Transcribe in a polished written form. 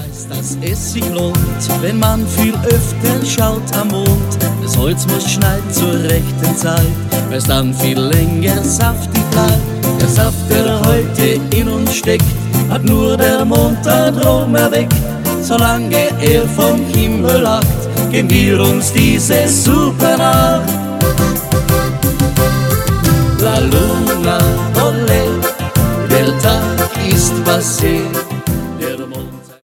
weiß, dass es sich lohnt, wenn man viel öfter schaut am Mond. Das Holz muss schneiden zur rechten Zeit, weil's dann viel länger saftig bleibt. Der Saft, der heute in uns steckt, hat nur der Mond da drum erweckt. Solange er vom Himmel lacht, geben wir uns diese super Nacht.